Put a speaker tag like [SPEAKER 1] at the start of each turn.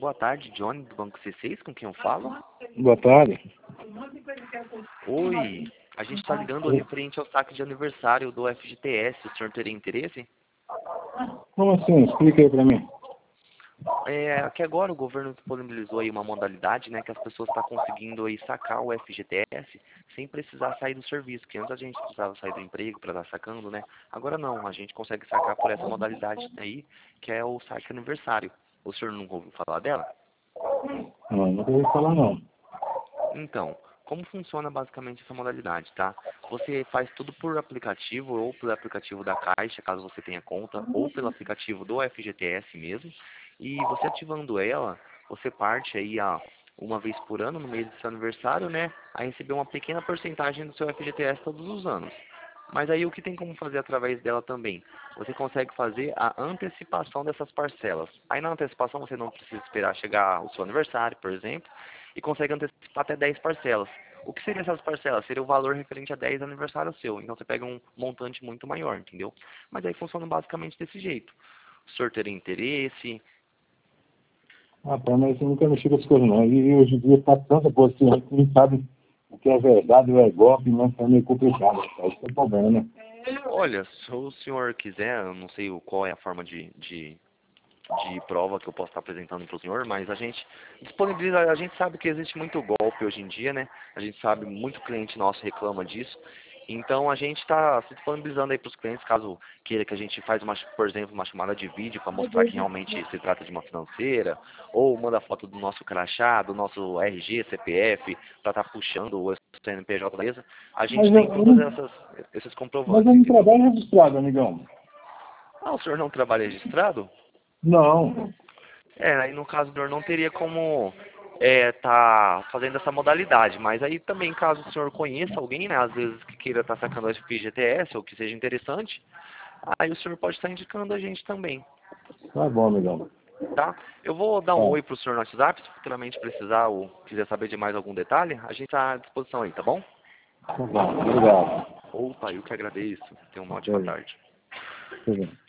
[SPEAKER 1] Boa tarde, Johnny, do Banco C6, com quem eu falo?
[SPEAKER 2] Boa tarde.
[SPEAKER 1] Oi, a gente está ligando referente ao saque de aniversário do FGTS. O senhor teria interesse?
[SPEAKER 2] Como assim? Explica aí pra mim.
[SPEAKER 1] Que agora o governo disponibilizou aí uma modalidade, né, que as pessoas estão conseguindo aí sacar o FGTS sem precisar sair do serviço, que antes a gente precisava sair do emprego para estar sacando, né? Agora não, a gente consegue sacar por essa modalidade aí, que é o saque aniversário. O senhor nunca ouviu falar dela?
[SPEAKER 2] Não, nunca ouvi falar não.
[SPEAKER 1] Então, como funciona basicamente essa modalidade, tá? Você faz tudo por aplicativo, ou pelo aplicativo da Caixa, caso você tenha conta, ou pelo aplicativo do FGTS mesmo. E você ativando ela, você parte aí uma vez por ano, no mês do seu aniversário, né? A receber uma pequena porcentagem do seu FGTS todos os anos. Mas aí o que tem como fazer através dela também? Você consegue fazer a antecipação dessas parcelas. Aí na antecipação você não precisa esperar chegar o seu aniversário, por exemplo, e consegue antecipar até 10 parcelas. O que seriam essas parcelas? Seria o valor referente a 10 aniversários seu. Então você pega um montante muito maior, entendeu? Mas aí funciona basicamente desse jeito. O senhor teria interesse?
[SPEAKER 2] Rapaz, mas eu nunca mexi com essas coisas não. E hoje em dia tá tanta coisa que a gente não sabe o que é verdade ou é golpe, né? É meio complicado. Esse é o problema, né?
[SPEAKER 1] Olha, se o senhor quiser, eu não sei qual é a forma de prova que eu posso estar apresentando para o senhor, mas a gente disponibiliza, a gente sabe que existe muito golpe hoje em dia, né? A gente sabe, muito cliente nosso reclama disso. Então a gente está se disponibilizando aí para os clientes, caso queira que a gente faça, por exemplo, uma chamada de vídeo para mostrar que realmente se trata de uma financeira, ou manda foto do nosso crachá, do nosso RG, CPF, para estar puxando o CNPJ da mesa. A gente tem todas esses
[SPEAKER 2] Mas
[SPEAKER 1] comprovantes,
[SPEAKER 2] eu não
[SPEAKER 1] entendeu?
[SPEAKER 2] trabalho registrado, amigão.
[SPEAKER 1] Ah, o senhor não trabalha registrado?
[SPEAKER 2] Não.
[SPEAKER 1] Aí no caso do senhor não teria como tá fazendo essa modalidade, mas aí também caso o senhor conheça alguém, né, às vezes que queira estar sacando o FGTS ou que seja interessante, aí o senhor pode estar indicando a gente também,
[SPEAKER 2] Tá bom, amigão.
[SPEAKER 1] tá? Eu vou dar um
[SPEAKER 2] Tá.
[SPEAKER 1] oi pro senhor no WhatsApp, se futuramente precisar ou quiser saber de mais algum detalhe, a gente está à disposição aí, tá bom?
[SPEAKER 2] Tá bom. Obrigado.
[SPEAKER 1] Opa, eu que agradeço. Tenha uma ótima
[SPEAKER 2] Beijo.
[SPEAKER 1] tarde.
[SPEAKER 2] Tudo bem.